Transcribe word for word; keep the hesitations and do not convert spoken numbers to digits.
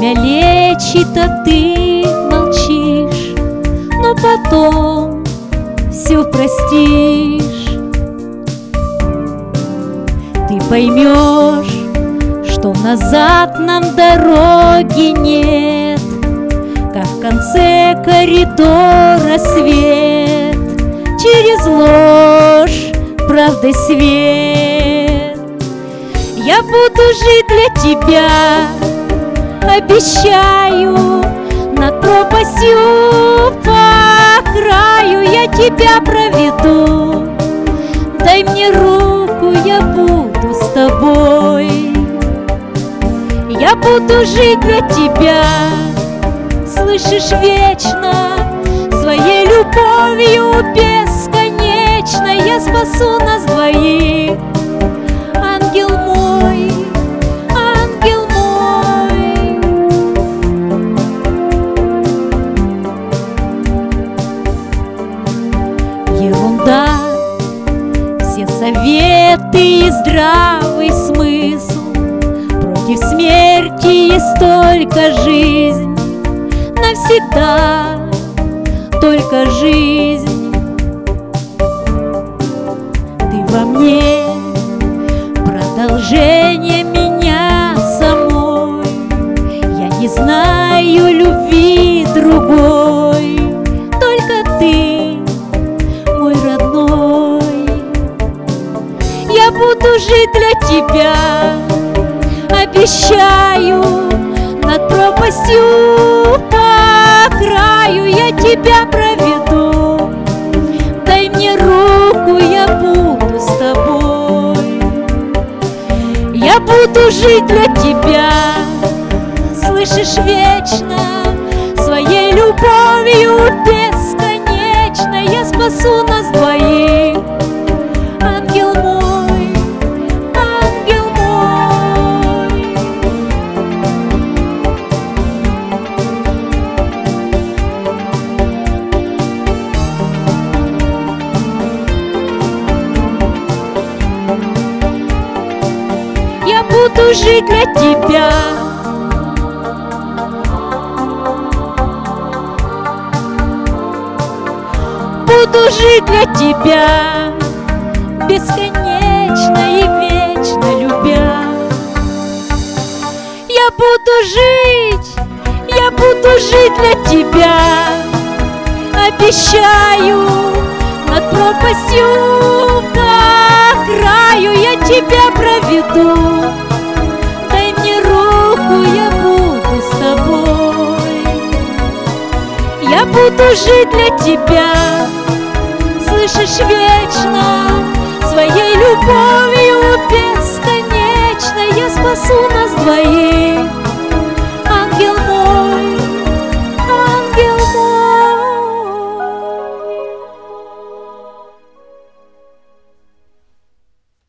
Время лечит, а ты молчишь, но потом все простишь. Ты поймешь, что назад нам дороги нет, как в конце коридора свет, через ложь правдой свет. Я буду жить для тебя, обещаю, над пропастью по краю я тебя проведу. Дай мне руку, я буду с тобой. Я буду жить для тебя, слышишь, вечно, своей любовью бесконечно. Я спасу нас двоих, ангел мой, ангел мой. Ерунда, все советы и здравый смысл. Против смерти есть только жизнь, навсегда только жизнь. Ты во мне продолжение меня самой. Я не знаю любви другой, только ты, мой родной. Я буду жить для тебя, обещаю, над пропастью по краю я тебя проведу. Дай мне руку, я буду с тобой. Я буду жить для тебя, слышишь, вечно, своей любовью бесконечно. Я спасу нас двоих, ангел мой, ангел мой. Я буду жить для тебя, буду жить для тебя, бесконечно и вечно любя. Я буду жить, я буду жить для тебя, обещаю, над пропастью по краю я тебя проведу. Дай мне руку, я буду с тобой. Я буду жить для тебя, слышишь, вечно, своей любовью бесконечно. Я спасу нас двоих,